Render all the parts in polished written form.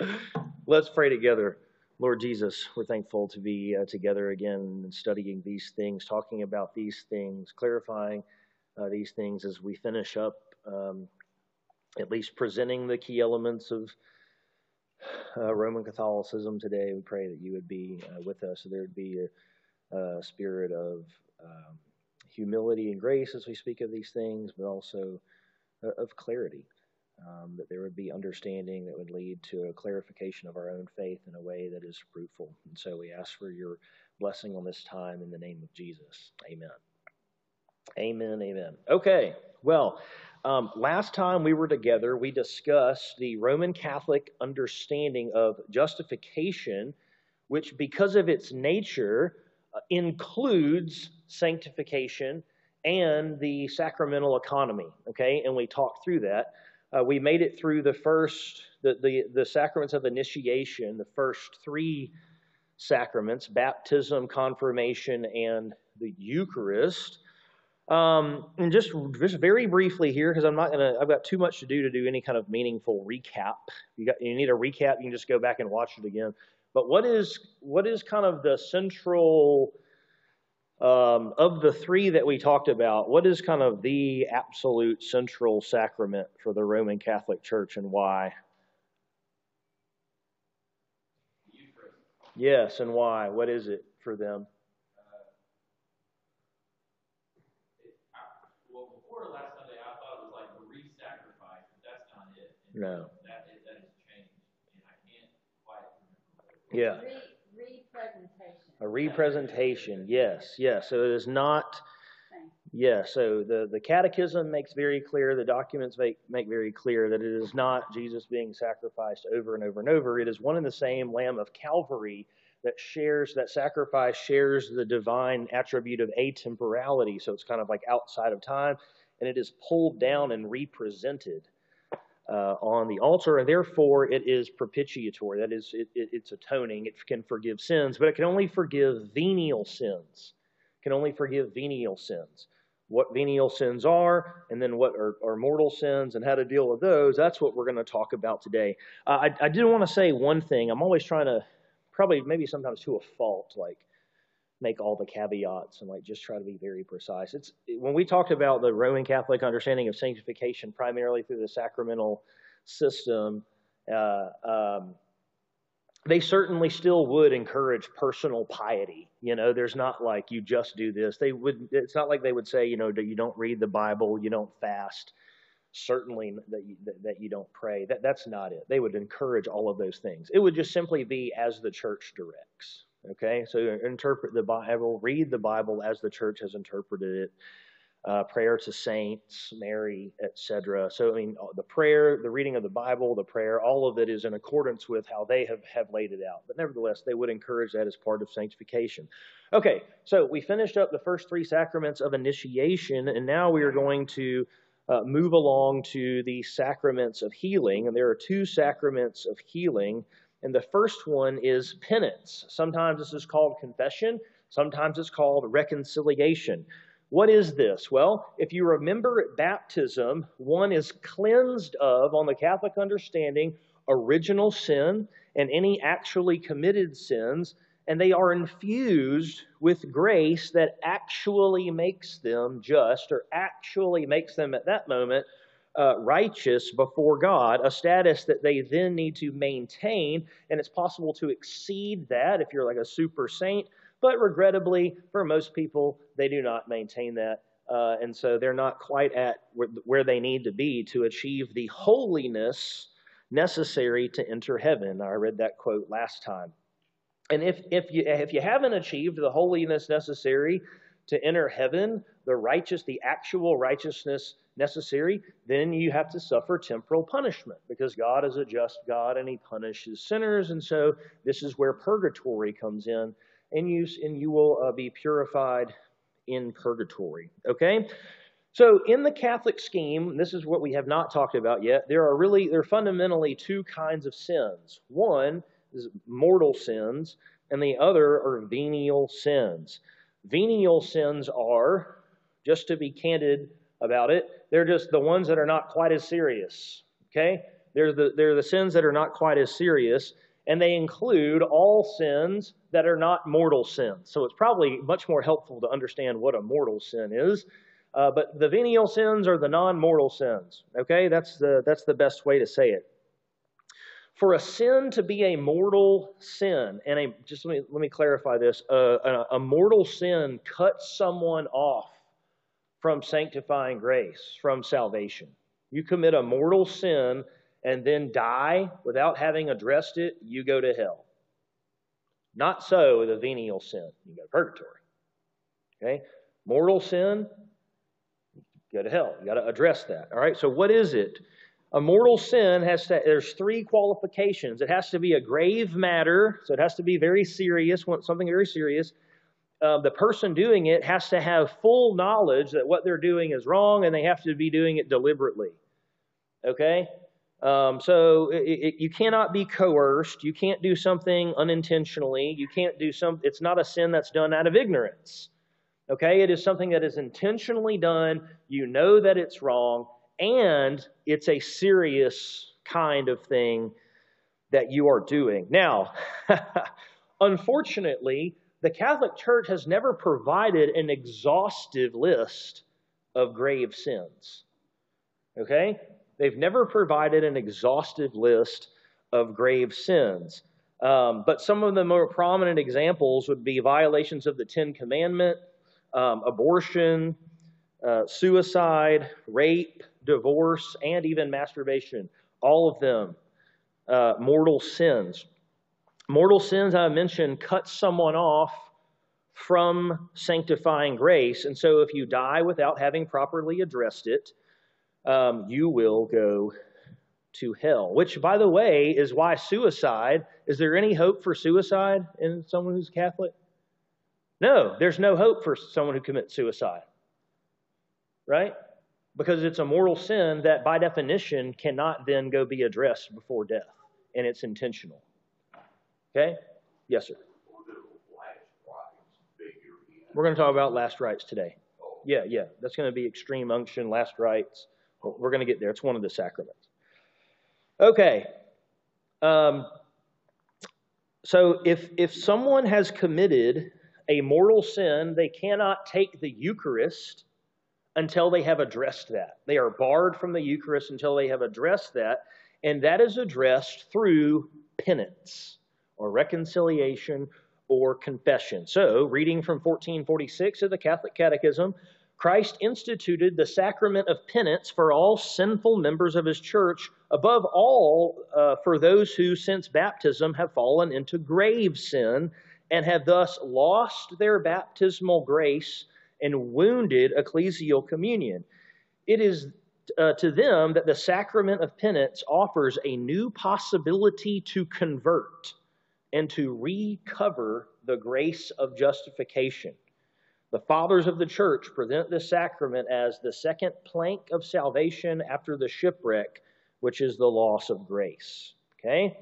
Let's pray together. Lord Jesus, we're thankful to be together again and studying these things, talking about these things, clarifying these things as we finish up, at least presenting the key elements of Roman Catholicism today. We pray that you would be with us, so there would be a spirit of humility and grace as we speak of these things, but also of clarity. That there would be understanding that would lead to a clarification of our own faith in a way that is fruitful. And so we ask for your blessing on this time in the name of Jesus. Amen. Amen, amen. Okay, well, last time we were together, we discussed the Roman Catholic understanding of justification, which because of its nature includes sanctification and the sacramental economy, okay? And we talked through that. We made it through the sacraments of initiation, the first three sacraments, baptism, confirmation, and the Eucharist. And just very briefly here, because I've got too much to do any kind of meaningful recap. You need a recap, you can just go back and watch it again. But what is kind of the central of the three that we talked about, what is kind of the absolute central sacrament for the Roman Catholic Church and why? Eucharist. Yes, and why? What is it for them? Well, before last Sunday, I thought it was like a re-sacrifice, but that's not it. And No. That has changed, and I can't quite remember. Yeah. Representation. A representation, yes. So it is not, yes, so the catechism makes very clear, the documents make very clear that it is not Jesus being sacrificed over and over and over. It is one and the same Lamb of Calvary that sacrifice shares the divine attribute of atemporality. So it's kind of like outside of time, and it is pulled down and represented on the altar, and therefore it is propitiatory. That is, it's atoning. It can forgive sins, but it can only forgive venial sins. It can only forgive venial sins. What venial sins are, and then what are mortal sins, and how to deal with those, that's what we're going to talk about today. I did want to say one thing. I'm always trying to, maybe sometimes to a fault, like make all the caveats and just try to be very precise. When we talked about the Roman Catholic understanding of sanctification primarily through the sacramental system, they certainly still would encourage personal piety. There's not like you just do this. It's not like they would say, you don't read the Bible, you don't fast, certainly that you don't pray. That's not it. They would encourage all of those things. It would just simply be as the church directs. Okay, so interpret the Bible, read the Bible as the church has interpreted it, prayer to saints, Mary, etc. So, the prayer, the reading of the Bible, the prayer, all of it is in accordance with how they have laid it out. But nevertheless, they would encourage that as part of sanctification. Okay, so we finished up the first three sacraments of initiation, and now we are going to move along to the sacraments of healing. And there are two sacraments of healing. And the first one is penance. Sometimes this is called confession. Sometimes it's called reconciliation. What is this? Well, if you remember at baptism, one is cleansed of, on the Catholic understanding, original sin and any actually committed sins, and they are infused with grace that actually makes them just, or actually makes them at that moment righteous before God, a status that they then need to maintain, and it's possible to exceed that if you're like a super saint, but regrettably, for most people, they do not maintain that, and so they're not quite at where they need to be to achieve the holiness necessary to enter heaven. I read that quote last time. And if you haven't achieved the holiness necessary to enter heaven, the actual righteousness necessary, then you have to suffer temporal punishment, because God is a just God and he punishes sinners. And so this is where purgatory comes in, and you will be purified in purgatory. Okay? So in the Catholic scheme, this is what we have not talked about yet. There are fundamentally two kinds of sins. One is mortal sins, and the other are venial sins. Venial sins are, just to be candid about it, they're just the ones that are not quite as serious. Okay? They're the sins that are not quite as serious, and they include all sins that are not mortal sins. So it's probably much more helpful to understand what a mortal sin is. But the venial sins are the non-mortal sins. Okay, that's the best way to say it. For a sin to be a mortal sin, and just let me clarify this: a mortal sin cuts someone off from sanctifying grace, from salvation. You commit a mortal sin and then die without having addressed it, you go to hell. Not so with a venial sin. You go to purgatory. Okay? Mortal sin, you go to hell. You got to address that. All right? So what is it? A mortal sin there's three qualifications. It has to be a grave matter, so it has to be very serious, something very serious. The person doing it has to have full knowledge that what they're doing is wrong, and they have to be doing it deliberately. Okay? So you cannot be coerced. You can't do something unintentionally. You can't do it's not a sin that's done out of ignorance. Okay? It is something that is intentionally done. You know that it's wrong, and it's a serious kind of thing that you are doing. Now, unfortunately, the Catholic Church has never provided an exhaustive list of grave sins. Okay? They've never provided an exhaustive list of grave sins. But some of the more prominent examples would be violations of the Ten Commandments, abortion, suicide, rape, divorce, and even masturbation. All of them mortal sins. Mortal sins, I mentioned, cut someone off from sanctifying grace. And so if you die without having properly addressed it, you will go to hell. Which, by the way, is why suicide, is there any hope for suicide in someone who's Catholic? No, there's no hope for someone who commits suicide. Right? Because it's a mortal sin that, by definition, cannot then go be addressed before death. And it's intentional. Okay? Yes, sir. We're going to talk about last rites today. Yeah. That's going to be extreme unction, last rites. We're going to get there. It's one of the sacraments. Okay. So if someone has committed a mortal sin, they cannot take the Eucharist until they have addressed that. They are barred from the Eucharist until they have addressed that, and that is addressed through penance or reconciliation or confession. So, reading from 1446 of the Catholic Catechism, Christ instituted the sacrament of penance for all sinful members of his church, above all for those who since baptism have fallen into grave sin and have thus lost their baptismal grace and wounded ecclesial communion. It is to them that the sacrament of penance offers a new possibility to convert and to recover the grace of justification. The fathers of the church present this sacrament as the second plank of salvation after the shipwreck, which is the loss of grace. Okay?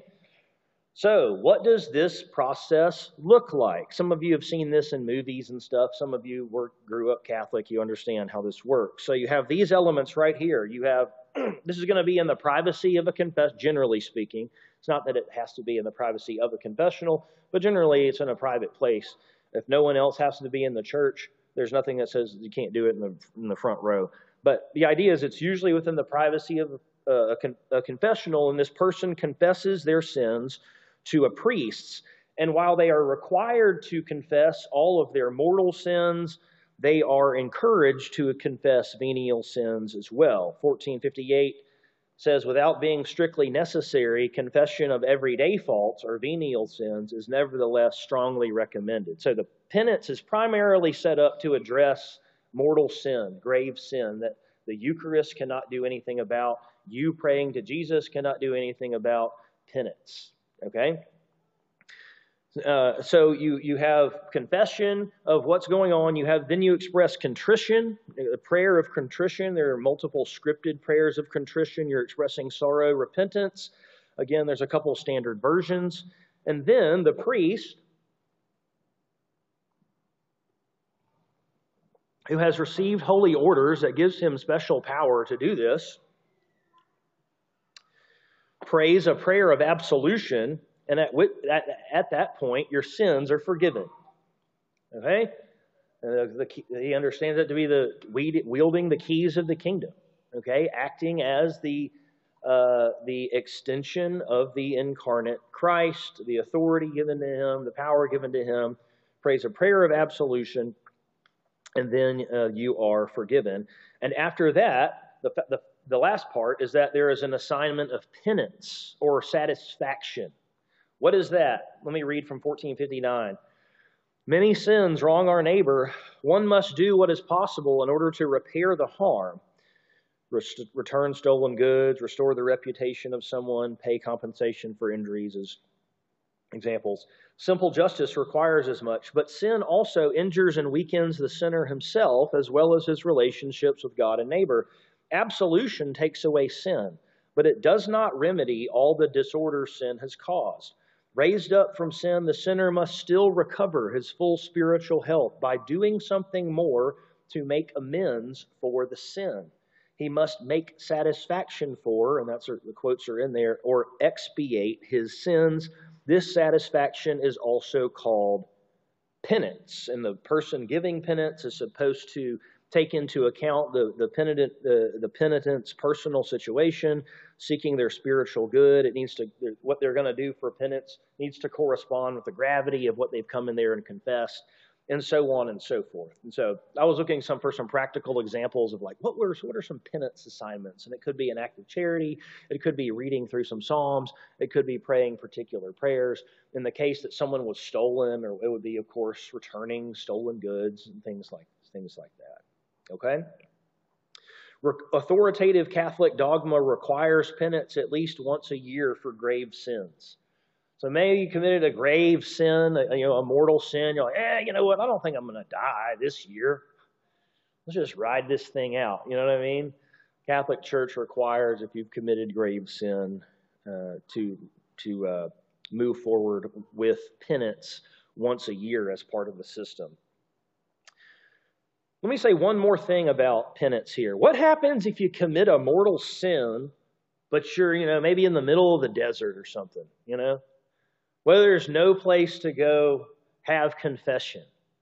So, what does this process look like? Some of you have seen this in movies and stuff. Some of you grew up Catholic. You understand how this works. So you have these elements right here. You have, this is going to be in the privacy of a confession, generally speaking. It's not that it has to be in the privacy of a confessional, but generally it's in a private place. If no one else has to be in the church, there's nothing that says you can't do it in the front row. But the idea is it's usually within the privacy of a confessional, and this person confesses their sins to a priest. And while they are required to confess all of their mortal sins, they are encouraged to confess venial sins as well. 1458 says, without being strictly necessary, confession of everyday faults or venial sins is nevertheless strongly recommended. So the penance is primarily set up to address mortal sin, grave sin, that the Eucharist cannot do anything about. You praying to Jesus cannot do anything about. Penance. Okay? So you have confession of what's going on. Then you express contrition, a prayer of contrition. There are multiple scripted prayers of contrition. You're expressing sorrow, repentance. Again, there's a couple standard versions. And then the priest, who has received holy orders that gives him special power to do this, prays a prayer of absolution, and at that point, your sins are forgiven. Okay? He understands that to be wielding the keys of the kingdom. Okay? Acting as the extension of the incarnate Christ, the authority given to him, the power given to him, prays a prayer of absolution, and then you are forgiven. And after that, the last part is that there is an assignment of penance or satisfaction. What is that? Let me read from 1459. Many sins wrong our neighbor. One must do what is possible in order to repair the harm. Return stolen goods, restore the reputation of someone, pay compensation for injuries as examples. Simple justice requires as much, but sin also injures and weakens the sinner himself as well as his relationships with God and neighbor. Absolution takes away sin, but it does not remedy all the disorder sin has caused. Raised up from sin, the sinner must still recover his full spiritual health by doing something more to make amends for the sin. He must make satisfaction for, and that's the quotes are in there, or expiate his sins. This satisfaction is also called penance. And the person giving penance is supposed to take into account the penitent's personal situation, seeking their spiritual good. It needs to, what they're going to do for penance needs to correspond with the gravity of what they've come in there and confessed, and so on and so forth. And so I was looking for some practical examples of like, what are some penance assignments? And it could be an act of charity. It could be reading through some Psalms. It could be praying particular prayers. In the case that someone was stolen, or it would be, of course, returning stolen goods and things like that. Okay? Authoritative Catholic dogma requires penance at least once a year for grave sins. So maybe you committed a grave sin, a mortal sin. You're like, you know what? I don't think I'm going to die this year. Let's just ride this thing out. You know what I mean? Catholic Church requires, if you've committed grave sin, to move forward with penance once a year as part of the system. Let me say one more thing about penance here. What happens if you commit a mortal sin, but you're, maybe in the middle of the desert or something, Whether there's no place to go have confession.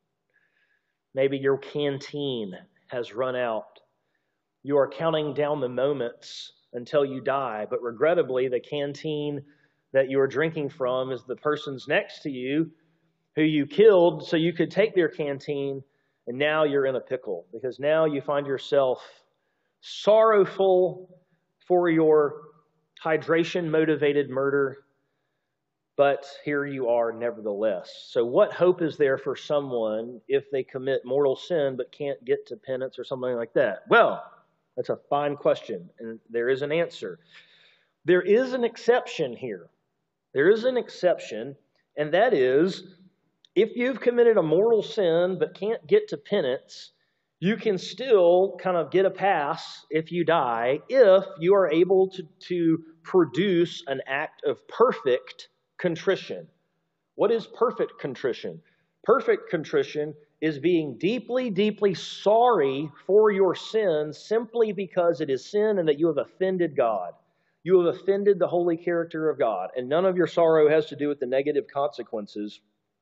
Maybe your canteen has run out. You are counting down the moments until you die, but regrettably, the canteen that you are drinking from is the person's next to you who you killed so you could take their canteen, and now you're in a pickle because now you find yourself sorrowful for your hydration-motivated murder, but here you are nevertheless. So what hope is there for someone if they commit mortal sin but can't get to penance or something like that? Well, that's a fine question, and there is an answer. There is an exception here. There is an exception, and that is, if you've committed a mortal sin but can't get to penance, you can still kind of get a pass if you die if you are able to produce an act of perfect contrition. What is perfect contrition? Perfect contrition is being deeply, deeply sorry for your sin simply because it is sin and that you have offended God. You have offended the holy character of God, and none of your sorrow has to do with the negative consequences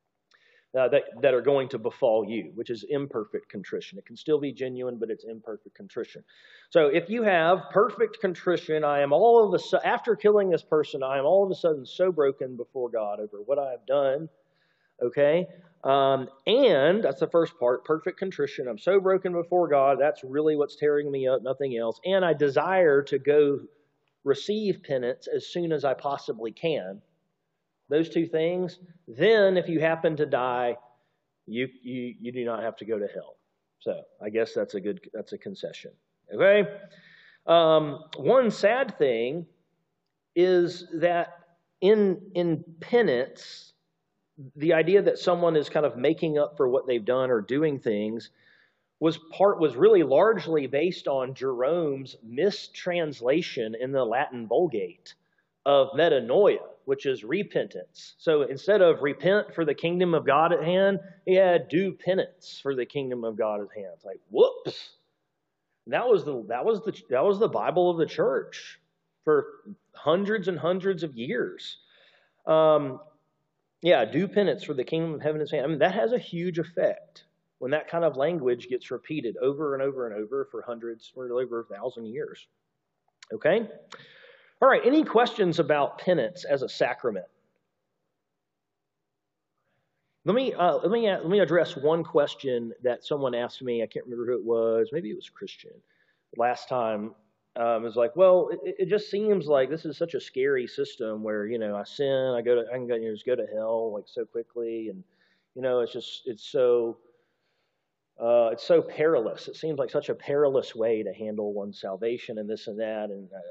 that are going to befall you, which is imperfect contrition. It can still be genuine, but it's imperfect contrition. So if you have perfect contrition, after killing this person, I am all of a sudden so broken before God over what I have done, okay? And that's the first part, perfect contrition. I'm so broken before God, that's really what's tearing me up, nothing else. And I desire to go receive penance as soon as I possibly can. Those two things, then if you happen to die, you do not have to go to hell. So I guess that's a concession. Okay? One sad thing is that in penance, the idea that someone is kind of making up for what they've done or doing things was really largely based on Jerome's mistranslation in the Latin Vulgate of metanoia, which is repentance. So instead of repent for the kingdom of God at hand, he had do penance for the kingdom of God at hand. It's like, whoops. That was the Bible of the church for hundreds and hundreds of years. Do penance for the kingdom of heaven is hand. I mean, that has a huge effect when that kind of language gets repeated over and over and over for hundreds or over 1,000 years. Okay? All right, any questions about penance as a sacrament? Let me address one question that someone asked me. I can't remember who it was. Maybe it was Christian. Last time, it was like, well, it just seems like this is such a scary system where I sin, I can just go to hell like so quickly, and it's so perilous. It seems like such a perilous way to handle one's salvation and this and that,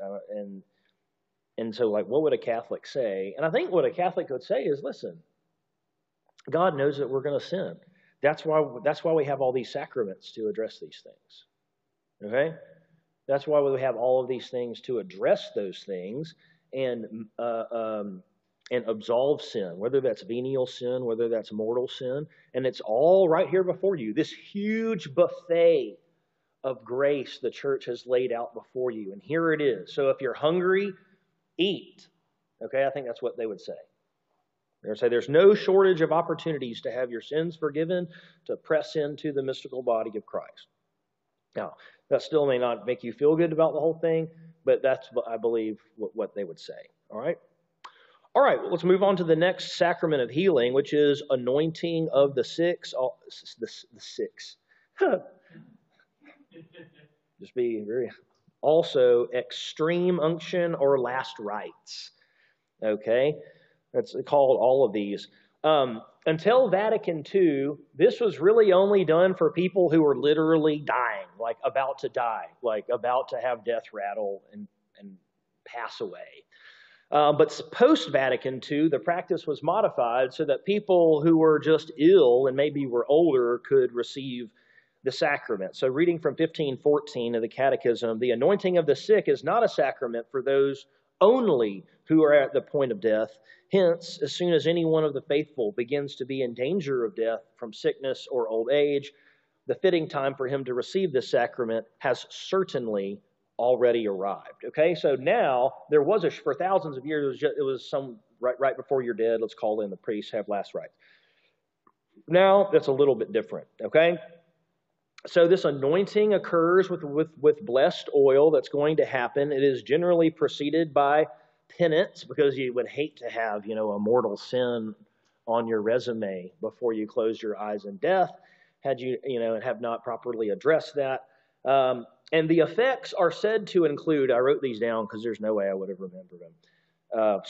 and so like, what would a Catholic say? And I think what a Catholic would say is, listen, God knows that we're going to sin. That's why we have all these sacraments to address these things. Okay? That's why we have all of these things to address those things and absolve sin, whether that's venial sin, whether that's mortal sin, and it's all right here before you. This huge buffet of grace the church has laid out before you, and here it is. So if you're hungry, eat. Okay, I think that's what they would say. They would say there's no shortage of opportunities to have your sins forgiven, to press into the mystical body of Christ. Now, that still may not make you feel good about the whole thing, but that's, I believe, what they would say. All right? All right, well, let's move on to the next sacrament of healing, which is anointing of the sick. Just be very... Also, extreme unction or last rites. Okay? That's called all of these. Until Vatican II, this was really only done for people who were literally dying, like about to die, like about to have death rattle and pass away. But post-Vatican II, the practice was modified so that people who were just ill and maybe were older could receive the sacrament. So reading from 1514 of the Catechism, the anointing of the sick is not a sacrament for those only who are at the point of death. Hence, as soon as any one of the faithful begins to be in danger of death from sickness or old age, the fitting time for him to receive this sacrament has certainly already arrived. Okay, so now there was for thousands of years, it was some right before you're dead, let's call in the priest, have last rites. Now that's a little bit different. Okay, so this anointing occurs with blessed oil that's going to happen. It is generally preceded by penance, because you would hate to have a mortal sin on your resume before you close your eyes in death, had you have not properly addressed that. And the effects are said to include, I wrote these down because there's no way I would have remembered them,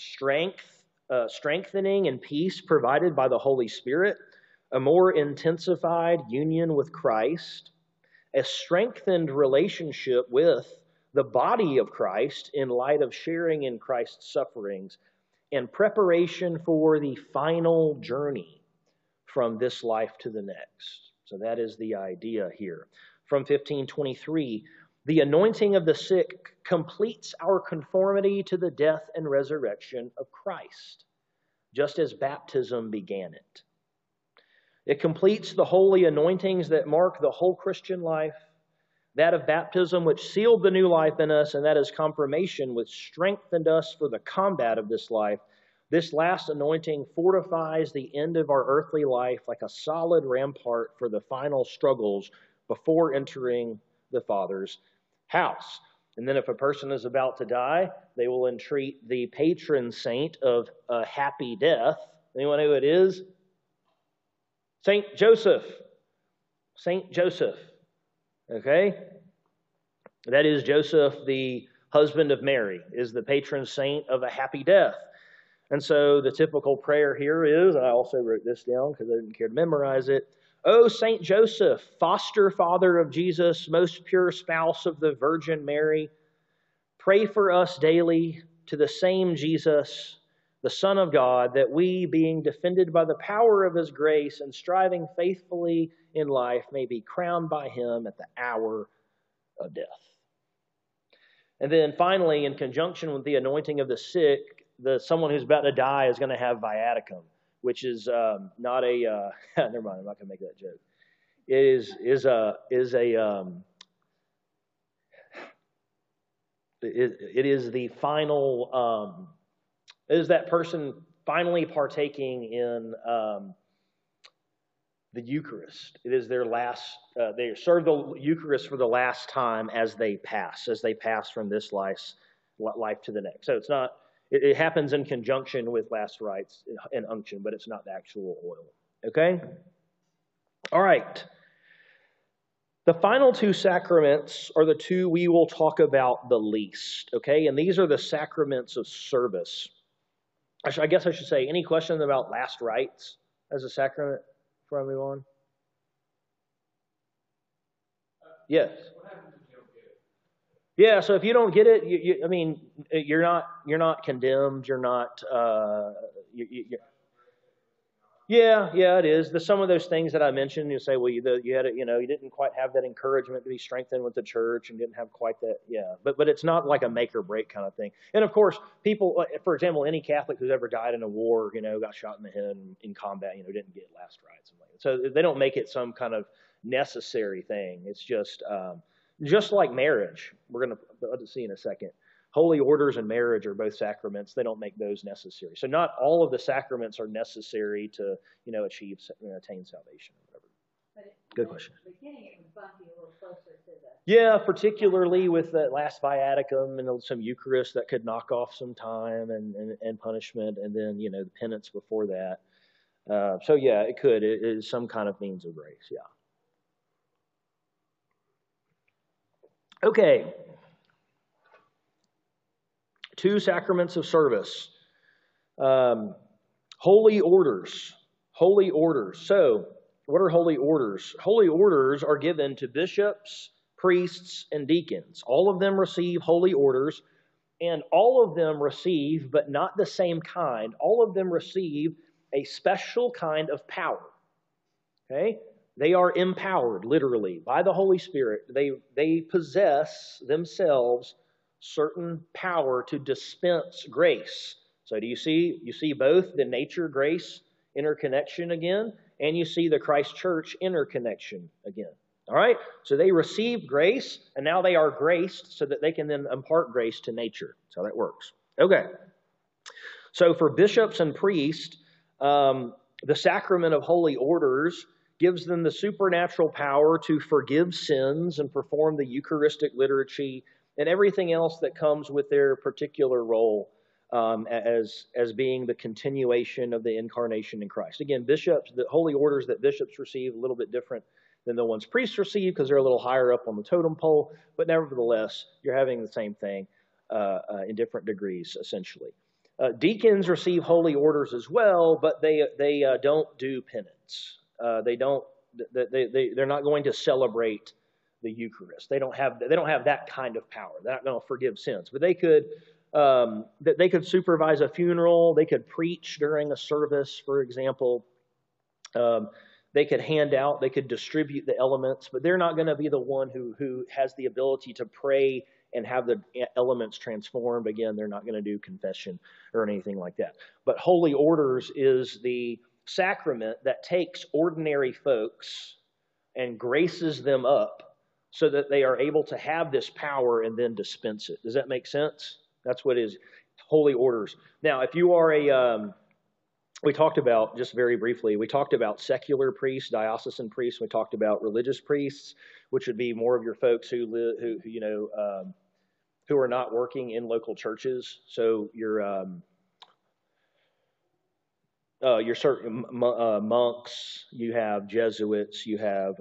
strengthening and peace provided by the Holy Spirit, a more intensified union with Christ, a strengthened relationship with the body of Christ in light of sharing in Christ's sufferings, and preparation for the final journey from this life to the next. So that is the idea here. From 1523, the anointing of the sick completes our conformity to the death and resurrection of Christ, just as baptism began it. It completes the holy anointings that mark the whole Christian life, that of baptism, which sealed the new life in us, and that is confirmation, which strengthened us for the combat of this life. This last anointing fortifies the end of our earthly life like a solid rampart for the final struggles before entering the Father's house. And then if a person is about to die, they will entreat the patron saint of a happy death. Anyone know who it is? Saint Joseph. Saint Joseph. Okay? That is Joseph, the husband of Mary, is the patron saint of a happy death. And so the typical prayer here is, I also wrote this down because I didn't care to memorize it, O Saint Joseph, foster father of Jesus, most pure spouse of the Virgin Mary, pray for us daily to the same Jesus, the Son of God, that we, being defended by the power of his grace and striving faithfully in life, may be crowned by him at the hour of death. And then finally, in conjunction with the anointing of the sick, someone who's about to die is going to have viaticum, which is not a never mind, I'm not going to make that joke. It is a It is the final, it is that person finally partaking in the Eucharist. It is their last, they serve the Eucharist for the last time as they pass from this life to the next. So it's not, it happens in conjunction with last rites and unction, but it's not the actual oil. Okay? All right. The final two sacraments are the two we will talk about the least. Okay? And these are the sacraments of service. I guess I should say, any questions about last rites as a sacrament before I move on? Yes. Yeah, so if you don't get it, I mean, you're not condemned. You're not. Yeah, it is. Some of those things that I mentioned, you say, well, you had it, you didn't quite have that encouragement to be strengthened with the church, and didn't have quite that. Yeah, but it's not like a make or break kind of thing. And of course, people, for example, any Catholic who's ever died in a war, got shot in the head in combat, didn't get last rites. So they don't make it some kind of necessary thing. It's just like marriage. We're going to see in a second. Holy orders and marriage are both sacraments. They don't make those necessary. So not all of the sacraments are necessary to, attain salvation or whatever. Good question. Beginning, it was bumpy a little closer to the. Yeah, particularly with the last viaticum and some Eucharist that could knock off some time and punishment, and then, the penance before that. So yeah, it could. It is some kind of means of grace, yeah. Okay. Two sacraments of service. Holy orders. Holy orders. So, what are holy orders? Holy orders are given to bishops, priests, and deacons. All of them receive holy orders, and all of them receive, but not the same kind, all of them receive a special kind of power. Okay? They are empowered, literally, by the Holy Spirit. They possess themselves certain power to dispense grace. So do you see both the nature grace interconnection again, and you see the Christ Church interconnection again. All right? So they receive grace, and now they are graced so that they can then impart grace to nature. That's how that works. Okay. So for bishops and priests, the sacrament of holy orders gives them the supernatural power to forgive sins and perform the Eucharistic liturgy and everything else that comes with their particular role as being the continuation of the incarnation in Christ. Again, bishops, the holy orders that bishops receive, a little bit different than the ones priests receive because they're a little higher up on the totem pole, but nevertheless, you're having the same thing in different degrees, essentially. Deacons receive holy orders as well, but they don't do penance. They're not going to celebrate the Eucharist. They don't have that kind of power. They're not going to forgive sins, but they could supervise a funeral. They could preach during a service, for example. They could hand out. They could distribute the elements, but they're not going to be the one who has the ability to pray and have the elements transformed. Again, they're not going to do confession or anything like that. But holy orders is the sacrament that takes ordinary folks and graces them up so that they are able to have this power and then dispense it. Does that make sense? That's what is holy orders. Now, if you are we talked about, just very briefly, we talked about secular priests, diocesan priests. We talked about religious priests, which would be more of your folks who are not working in local churches. So your certain monks, you have Jesuits, you have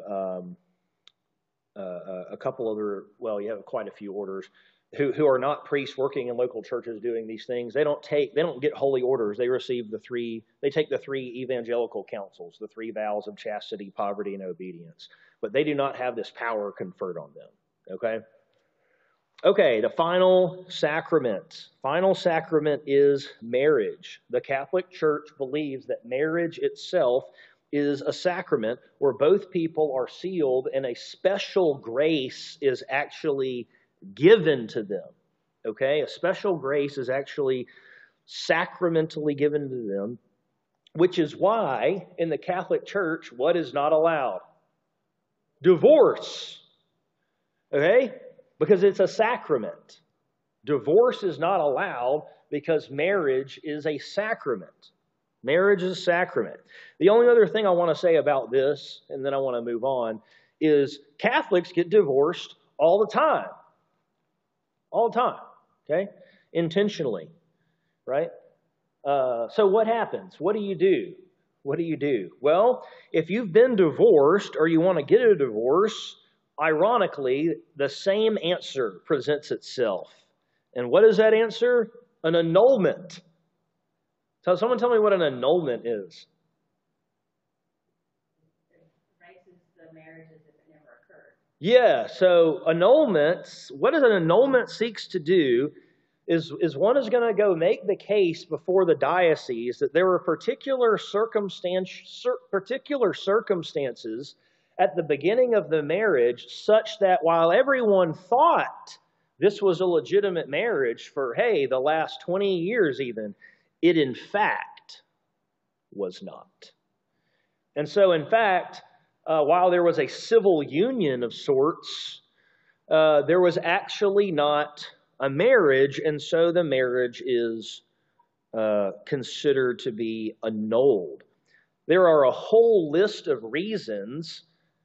a couple other, you have quite a few orders who are not priests working in local churches doing these things. They don't get holy orders. They take the three evangelical counsels, the three vows of chastity, poverty, and obedience. But they do not have this power conferred on them. Okay? Okay, the final sacrament. Final sacrament is marriage. The Catholic Church believes that marriage itself is a sacrament where both people are sealed and a special grace is actually given to them. Okay? A special grace is actually sacramentally given to them, which is why in the Catholic Church, what is not allowed? Divorce. Okay? Because it's a sacrament. Divorce is not allowed because marriage is a sacrament. Marriage is a sacrament. The only other thing I want to say about this, and then I want to move on, is Catholics get divorced all the time. All the time, okay? Intentionally, right? So what happens? What do you do? What do you do? Well, if you've been divorced or you want to get a divorce, ironically, the same answer presents itself. And what is that answer? An annulment. So someone tell me what an annulment is. Erases the marriage as if it never occurred. Yeah, so annulments, what an annulment seeks to do is one is going to go make the case before the diocese that there were particular circumstances at the beginning of the marriage such that while everyone thought this was a legitimate marriage for, hey, the last 20 years even, it in fact was not. And so in fact, while there was a civil union of sorts, there was actually not a marriage, and so the marriage is considered to be annulled. There are a whole list of reasons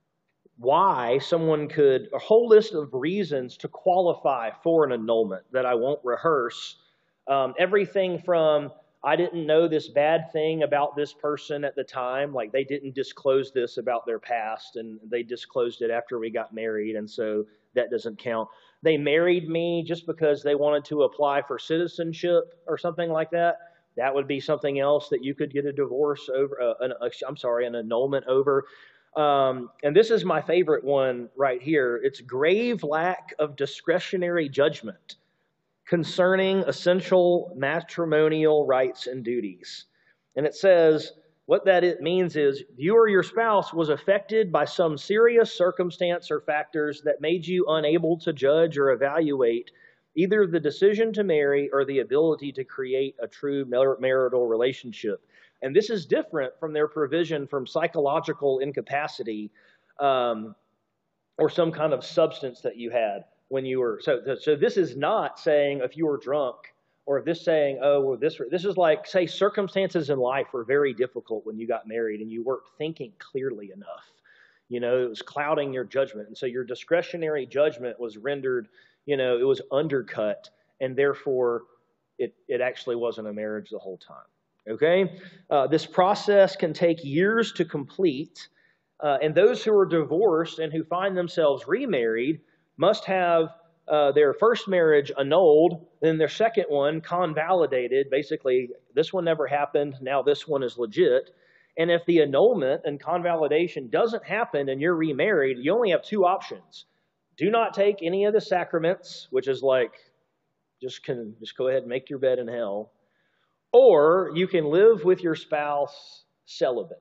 why someone could, a whole list of reasons to qualify for an annulment that I won't rehearse. Everything from, I didn't know this bad thing about this person at the time, like they didn't disclose this about their past and they disclosed it after we got married, and so that doesn't count. They married me just because they wanted to apply for citizenship or something like that. That would be something else that you could get a divorce over, an annulment over. And this is my favorite one right here. It's grave lack of discretionary judgment concerning essential matrimonial rights and duties. And it says, what that it means is you or your spouse was affected by some serious circumstance or factors that made you unable to judge or evaluate either the decision to marry or the ability to create a true marital relationship. And this is different from their provision from psychological incapacity or some kind of substance that you had when you were. So this is not saying if you were drunk, or if this saying, oh, well, this is like, say, circumstances in life were very difficult when you got married and you weren't thinking clearly enough. You know, it was clouding your judgment. And so your discretionary judgment was rendered, it was undercut, and therefore it actually wasn't a marriage the whole time. Okay? This process can take years to complete, and those who are divorced and who find themselves remarried must have their first marriage annulled, then their second one convalidated. Basically, this one never happened, now this one is legit. And if the annulment and convalidation doesn't happen and you're remarried, you only have two options. Do not take any of the sacraments, which is like, just go ahead and make your bed in hell. Or you can live with your spouse celibate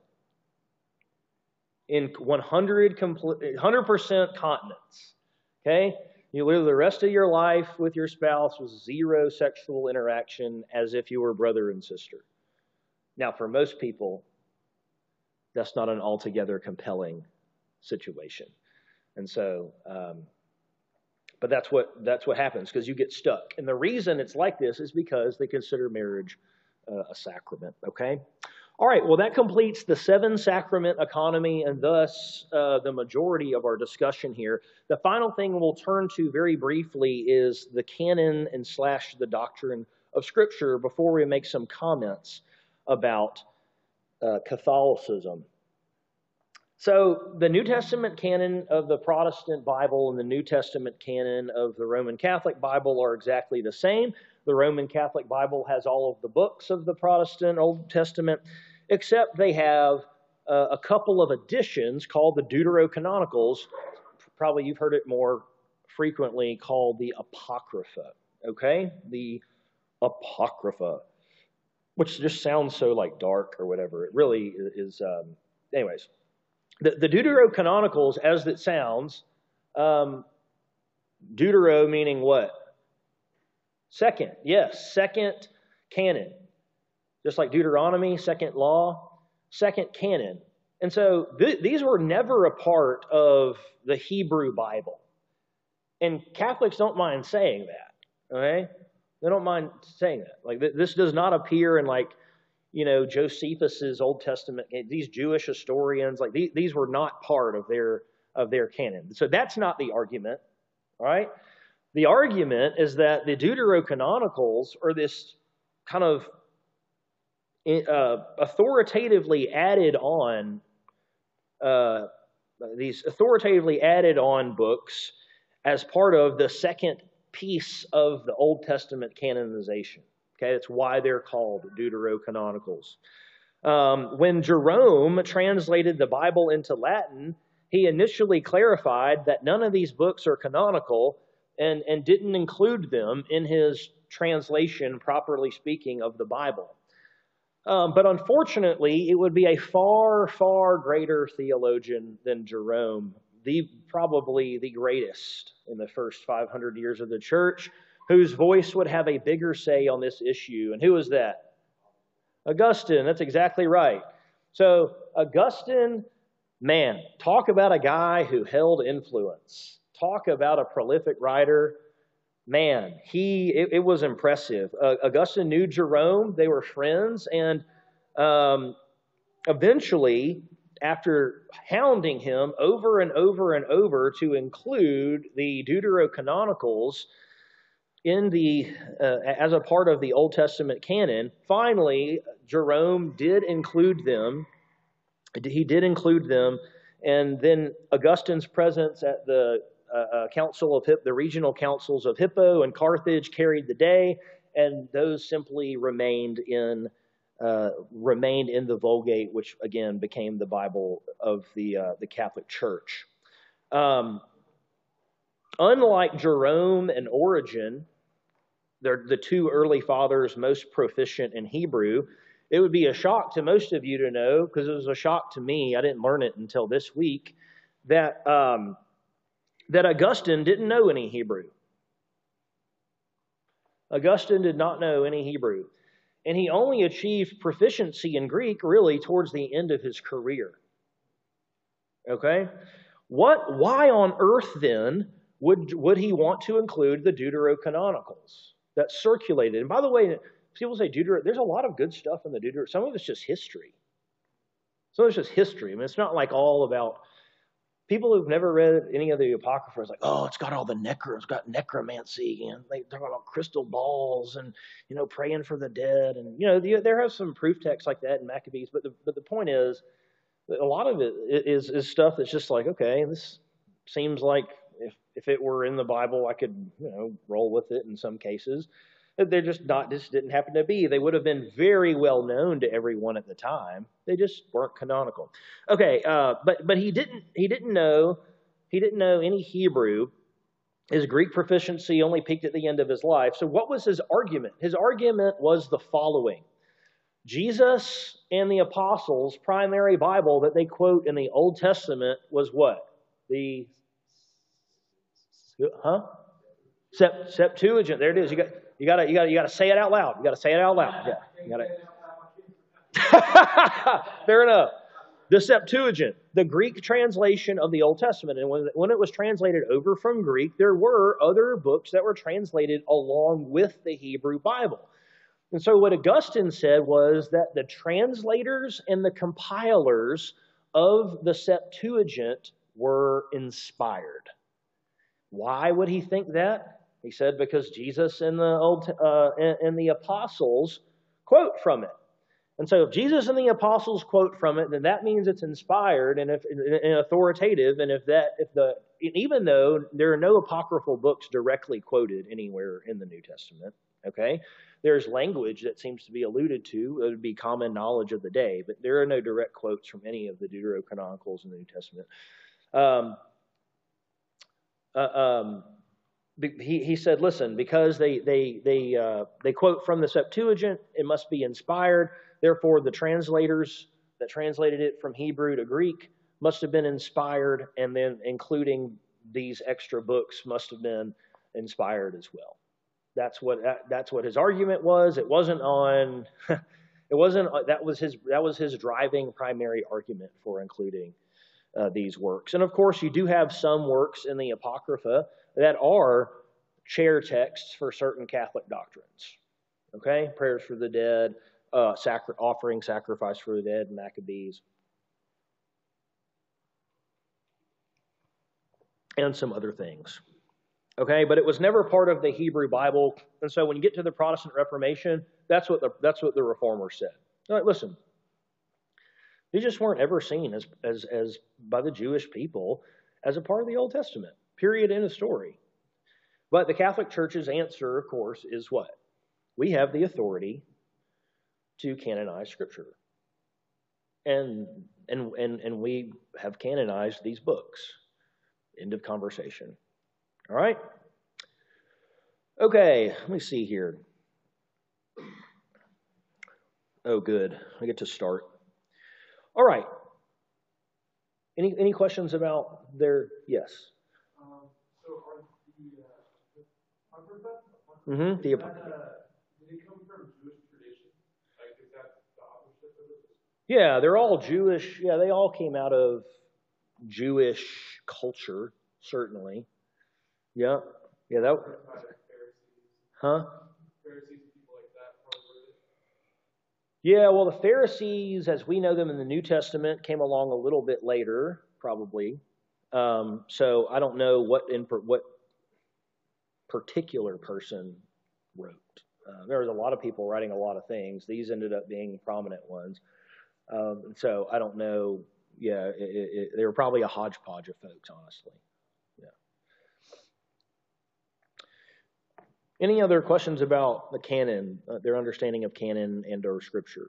in 100% continence. Okay? You live the rest of your life with your spouse with zero sexual interaction as if you were brother and sister. Now, for most people, that's not an altogether compelling situation. And so, but that's what happens because you get stuck. And the reason it's like this is because they consider marriage a sacrament, okay? All right, well, that completes the 7-sacrament economy and thus the majority of our discussion here. The final thing we'll turn to very briefly is the canon and / the doctrine of Scripture before we make some comments about Catholicism. So the New Testament canon of the Protestant Bible and the New Testament canon of the Roman Catholic Bible are exactly the same. The Roman Catholic Bible has all of the books of the Protestant Old Testament, except they have a couple of additions called the Deuterocanonicals. Probably you've heard it more frequently called the Apocrypha, okay? The Apocrypha, which just sounds so like dark or whatever. It really is, anyways. The Deuterocanonicals, as it sounds, Deutero meaning what? Second, yes, second canon. Just like Deuteronomy, second law, second canon. And so these were never a part of the Hebrew Bible. And Catholics don't mind saying that, Okay? They don't mind saying that. Like, this does not appear in, like, Josephus's Old Testament. These Jewish historians, like, these were not part of their canon. So that's not the argument, all right? The argument is that the Deuterocanonicals are this kind of authoritatively added on books as part of the second piece of the Old Testament canonization. Okay, that's why they're called Deuterocanonicals. When Jerome translated the Bible into Latin, he initially clarified that none of these books are canonical and didn't include them in his translation, properly speaking, of the Bible. But unfortunately, it would be a far, far greater theologian than Jerome, probably the greatest in the first 500 years of the church, whose voice would have a bigger say on this issue. And who is that? Augustine. That's exactly right. So Augustine, man, talk about a guy who held influence. Talk about a prolific writer. Man, it was impressive. Augustine knew Jerome. They were friends. And eventually, after hounding him over and over and over to include the Deuterocanonicals as a part of the Old Testament canon, finally, Jerome did include them. He did include them. And then Augustine's presence at the the regional councils of Hippo and Carthage carried the day, and those simply remained in the Vulgate, which again became the Bible of the Catholic Church. Unlike Jerome and Origen, they're the two early fathers most proficient in Hebrew. It would be a shock to most of you to know, because it was a shock to me, I didn't learn it until this week, that Augustine didn't know any Hebrew. Augustine did not know any Hebrew. And he only achieved proficiency in Greek really towards the end of his career. Okay? Why on earth then would he want to include the Deuterocanonicals that circulated? And by the way, people say there's a lot of good stuff in the Deuterocanonical. Some of it's just history. Some of it's just history. I mean, it's not like all about... People who've never read any of the Apocrypha is like, oh, it's got all it's got necromancy, and they talk about crystal balls and, praying for the dead. And, there are some proof texts like that in Maccabees. But the point is, that a lot of it is stuff that's just like, okay, this seems like if it were in the Bible, I could, roll with it in some cases. They're just didn't happen to be. They would have been very well known to everyone at the time. They just weren't canonical. Okay, but he didn't know any Hebrew. His Greek proficiency only peaked at the end of his life. So what was his argument? His argument was the following. Jesus and the apostles' primary Bible that they quote in the Old Testament was what? Septuagint. There it is. You gotta say it out loud. You gotta say it out loud. Yeah. Fair enough. The Septuagint, the Greek translation of the Old Testament. And when it was translated over from Greek, there were other books that were translated along with the Hebrew Bible. And so what Augustine said was that the translators and the compilers of the Septuagint were inspired. Why would he think that? He said because Jesus and the apostles quote from it. And so if Jesus and the apostles quote from it, then that means it's inspired and authoritative. And even though there are no apocryphal books directly quoted anywhere in the New Testament, okay, there's language that seems to be alluded to. It would be common knowledge of the day, but there are no direct quotes from any of the Deuterocanonicals in the New Testament. He said, listen, because they quote from the Septuagint, it must be inspired. Therefore, the translators that translated it from Hebrew to Greek must have been inspired, and then including these extra books must have been inspired as well. That's what his argument was. It wasn't on. It wasn't. That was his driving primary argument for including these works. And of course, you do have some works in the Apocrypha that are chair texts for certain Catholic doctrines. Okay, prayers for the dead, offering sacrifice for the dead, Maccabees, and some other things. Okay, but it was never part of the Hebrew Bible, and so when you get to the Protestant Reformation, that's what the Reformers said. All right, listen, these just weren't ever seen as by the Jewish people as a part of the Old Testament. Period. End of story. But the Catholic Church's answer, of course, is what? We have the authority to canonize Scripture, and we have canonized these books. End of conversation. All right? Okay, let me see here. Oh, good. I get to start. All right. Any questions about their... Yes. So are the Apocrypha? The Apocrypha. Did it come from Jewish tradition? Like, is that the authorship of it? Yeah, they're all Jewish. Yeah, they all came out of Jewish culture, certainly. Yeah. Yeah, that... Huh? Pharisees and people like that probably wrote it. Yeah, well, the Pharisees, as we know them in the New Testament, came along a little bit later, probably. So I don't know what particular person wrote. There was a lot of people writing a lot of things. These ended up being prominent ones. So I don't know. Yeah, they were probably a hodgepodge of folks, honestly. Yeah. Any other questions about the canon, their understanding of canon and or Scripture?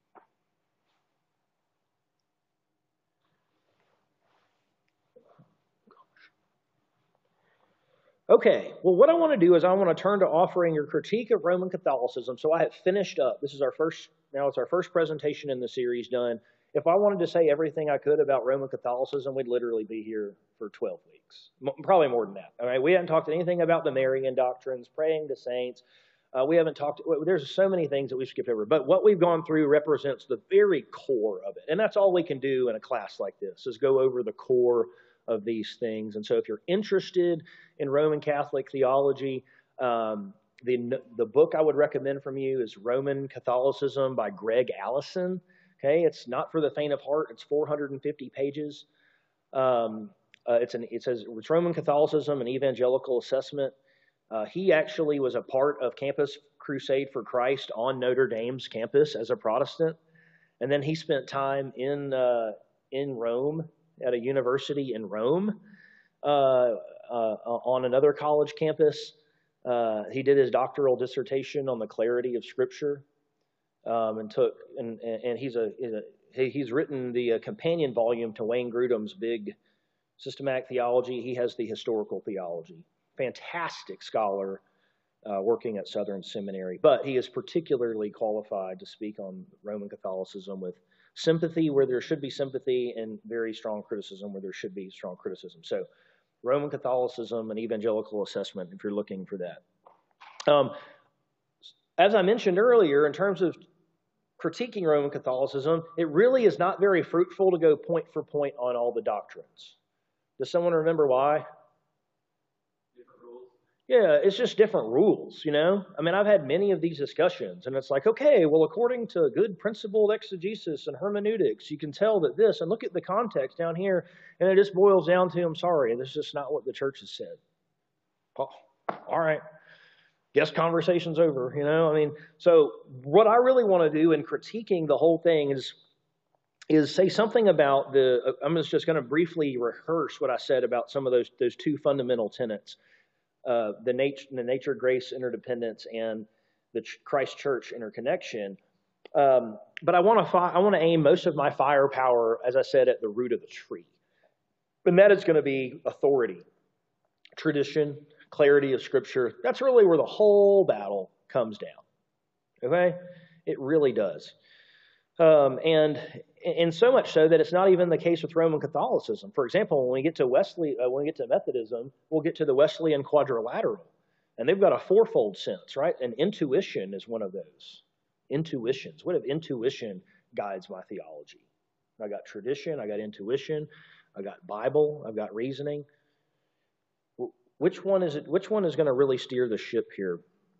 Okay, well, what I want to do is I want to turn to offering your critique of Roman Catholicism. So I have finished up. This is it's our first presentation in the series done. If I wanted to say everything I could about Roman Catholicism, we'd literally be here for 12 weeks. Probably more than that. All right, we haven't talked anything about the Marian doctrines, praying to saints. We haven't talked, there's so many things that we've skipped over. But what we've gone through represents the very core of it. And that's all we can do in a class like this, is go over the core of these things. And so if you're interested in Roman Catholic theology, the book I would recommend from you is Roman Catholicism by Greg Allison. Okay, it's not for the faint of heart. It's 450 pages. It's Roman Catholicism and Evangelical Assessment. He actually was a part of Campus Crusade for Christ on Notre Dame's campus as a Protestant, and then he spent time in Rome at a university in Rome on another college campus. He did his doctoral dissertation on the clarity of Scripture. He's written the companion volume to Wayne Grudem's big systematic theology. He has the historical theology. Fantastic scholar working at Southern Seminary, but he is particularly qualified to speak on Roman Catholicism with sympathy where there should be sympathy and very strong criticism where there should be strong criticism. So Roman Catholicism and Evangelical Assessment, if you're looking for that. As I mentioned earlier, in terms of critiquing Roman Catholicism, it really is not very fruitful to go point for point on all the doctrines. Does someone remember why? Different rules. Yeah, it's just different rules, you know? I mean, I've had many of these discussions, and it's like, okay, well, according to good principled exegesis and hermeneutics, you can tell that this, and look at the context down here, and it just boils down to, I'm sorry, this is just not what the church has said. Oh, all right. Guess conversation's over, you know? I mean, so what I really want to do in critiquing the whole thing is say something about I'm just going to briefly rehearse what I said about some of those two fundamental tenets, the nature, grace, interdependence, and the Christ Church interconnection. But I want to aim most of my firepower, as I said, at the root of the tree. And that is going to be authority, tradition, clarity of Scripture. That's really where the whole battle comes down. Okay? It really does. And so much so that it's not even the case with Roman Catholicism. For example, when we get to Methodism, we'll get to the Wesleyan quadrilateral. And they've got a fourfold sense, right? And intuition is one of those. Intuitions. What if intuition guides my theology? I got tradition, I got intuition, I got Bible, I've got reasoning. which one is it? Which one is going to really steer the ship here?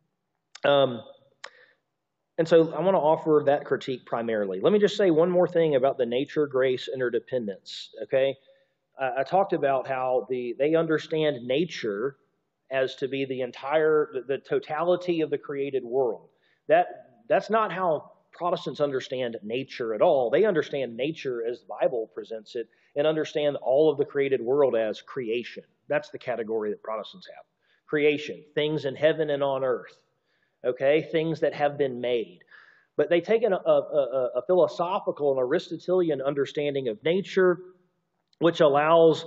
And so I want to offer that critique primarily. Let me just say one more thing about the nature, grace, interdependence. Okay, I talked about how they understand nature as to be the totality of the created world. That's not how Protestants understand nature at all. They understand nature as the Bible presents it and understand all of the created world as creation. That's the category that Protestants have. Creation, things in heaven and on earth. Okay, things that have been made. But they take a philosophical and Aristotelian understanding of nature, which allows,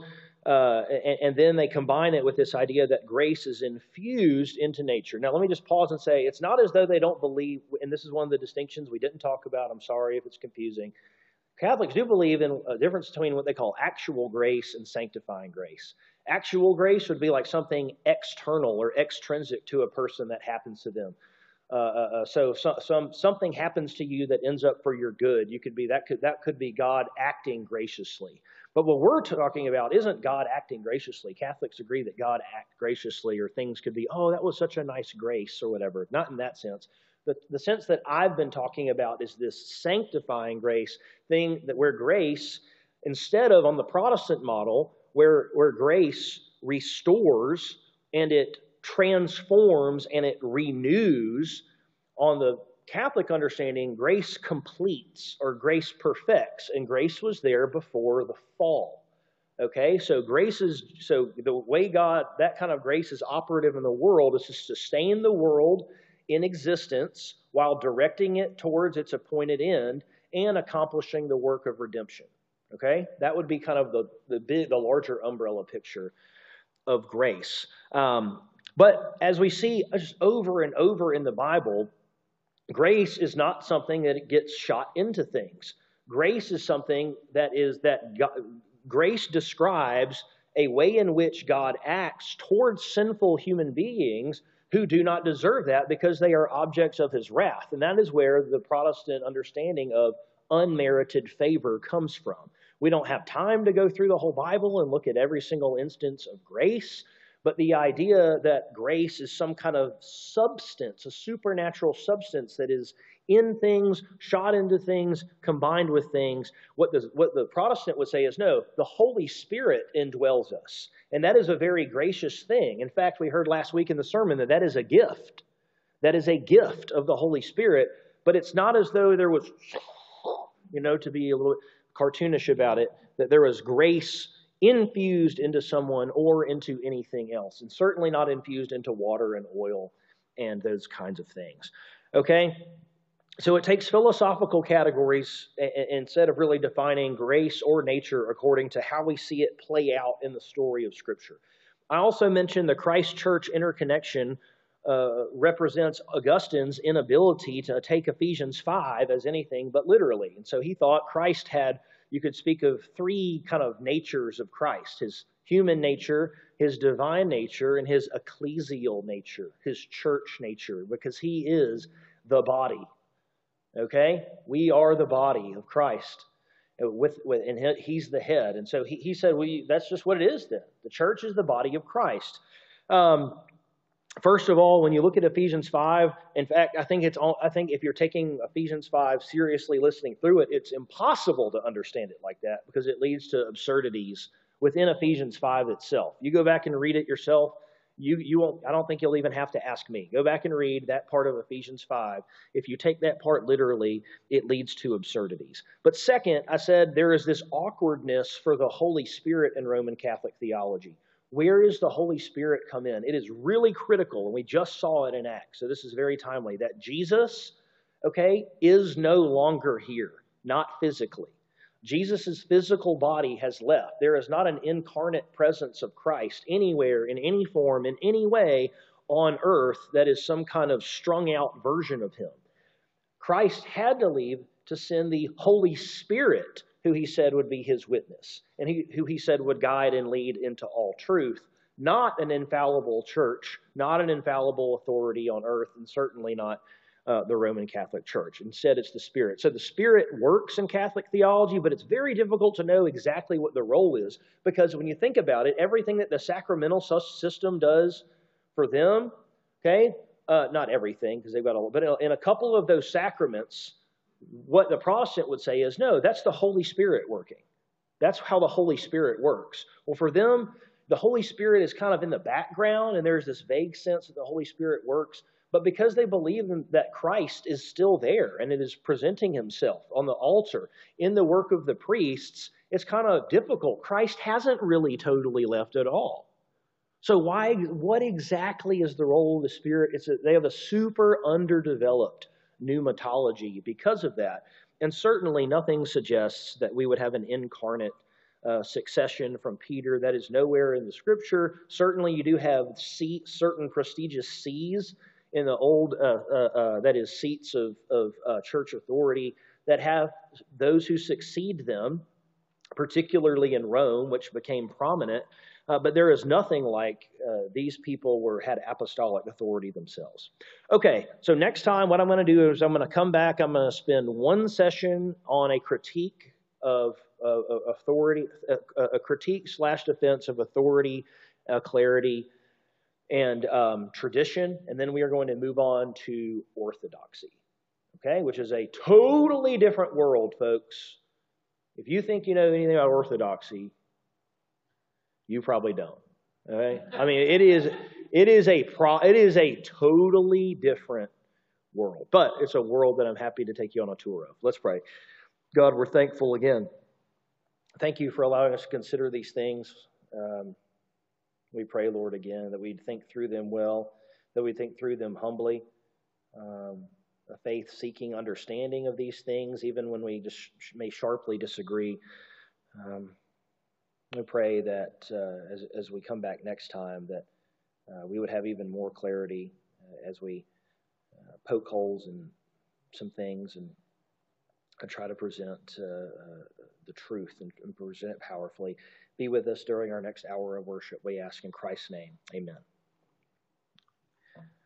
and then they combine it with this idea that grace is infused into nature. Now, let me just pause and say, it's not as though they don't believe, and this is one of the distinctions we didn't talk about. I'm sorry if it's confusing. Catholics do believe in a difference between what they call actual grace and sanctifying grace. Actual grace would be like something external or extrinsic to a person that happens to them. So something happens to you that ends up for your good. That could be God acting graciously. But what we're talking about isn't God acting graciously. Catholics agree that God acts graciously, or things could be, oh, that was such a nice grace or whatever. Not in that sense. The sense that I've been talking about is this sanctifying grace thing, that where grace, instead of on the Protestant model, where grace restores and it transforms and it renews, on the Catholic understanding, grace completes or grace perfects, and grace was there before the fall. Okay, so the way that kind of grace is operative in the world is to sustain the world in existence while directing it towards its appointed end and accomplishing the work of redemption. Okay, that would be kind of the larger umbrella picture of grace. But as we see just over and over in the Bible, grace is not something that gets shot into things. Grace is something grace describes a way in which God acts towards sinful human beings who do not deserve that because they are objects of his wrath. And that is where the Protestant understanding of unmerited favor comes from. We don't have time to go through the whole Bible and look at every single instance of grace, but the idea that grace is some kind of substance, a supernatural substance that is in things, shot into things, combined with things, what the Protestant would say is, no, the Holy Spirit indwells us. And that is a very gracious thing. In fact, we heard last week in the sermon that is a gift. That is a gift of the Holy Spirit, but it's not as though there was, to be a little cartoonish about it, that there was grace infused into someone or into anything else, and certainly not infused into water and oil and those kinds of things. Okay? So it takes philosophical categories instead of really defining grace or nature according to how we see it play out in the story of Scripture. I also mentioned the Christ Church interconnection represents Augustine's inability to take Ephesians 5 as anything but literally. And so he thought Christ had, you could speak of three kind of natures of Christ: his human nature, his divine nature, and his ecclesial nature, his church nature, because he is the body. Okay? We are the body of Christ. And he's the head. And so he said, that's just what it is then. The church is the body of Christ. First of all, when you look at Ephesians 5, in fact, I think if you're taking Ephesians 5 seriously, listening through it, it's impossible to understand it like that because it leads to absurdities within Ephesians 5 itself. You go back and read it yourself. You won't. I don't think you'll even have to ask me. Go back and read that part of Ephesians 5. If you take that part literally, it leads to absurdities. But second, I said there is this awkwardness for the Holy Spirit in Roman Catholic theology. Where does the Holy Spirit come in? It is really critical, and we just saw it in Acts, so this is very timely, that Jesus, is no longer here, not physically. Jesus' physical body has left. There is not an incarnate presence of Christ anywhere, in any form, in any way on earth that is some kind of strung out version of him. Christ had to leave to send the Holy Spirit, who he said would be his witness, and who he said would guide and lead into all truth. Not an infallible church, not an infallible authority on earth, and certainly not the Roman Catholic Church. Instead, it's the Spirit. So the Spirit works in Catholic theology, but it's very difficult to know exactly what the role is, because when you think about it, everything that the sacramental system does for them, okay, not everything, because they've got a, but in a couple of those sacraments, what the Protestant would say is, no, that's the Holy Spirit working. That's how the Holy Spirit works. Well, for them, the Holy Spirit is kind of in the background, and there's this vague sense that the Holy Spirit works. But because they believe that Christ is still there and it is presenting himself on the altar in the work of the priests, it's kind of difficult. Christ hasn't really totally left at all. So what exactly is the role of the Spirit? They have a super underdeveloped pneumatology because of that. And certainly nothing suggests that we would have an incarnate succession from Peter. That is nowhere in the Scripture. Certainly you do have certain prestigious sees in the old, that is, seats of church authority that have those who succeed them, particularly in Rome, which became prominent. But there is nothing like these people had apostolic authority themselves. Okay, so next time what I'm going to do is I'm going to come back. I'm going to spend one session on a critique of authority, a critique / defense of authority, clarity, and tradition, and then we are going to move on to orthodoxy, okay, which is a totally different world, folks. If you think you know anything about orthodoxy, you probably don't. Okay, I mean it is a totally different world, but it's a world that I'm happy to take you on a tour of. Let's pray. God, we're thankful again. Thank you for allowing us to consider these things. We pray, Lord, again, that we'd think through them well, that we'd think through them humbly, a faith-seeking understanding of these things, even when we just may sharply disagree. We pray that as we come back next time, that we would have even more clarity as we poke holes in some things and try to present the truth and present it powerfully. Be with us during our next hour of worship, we ask in Christ's name. Amen.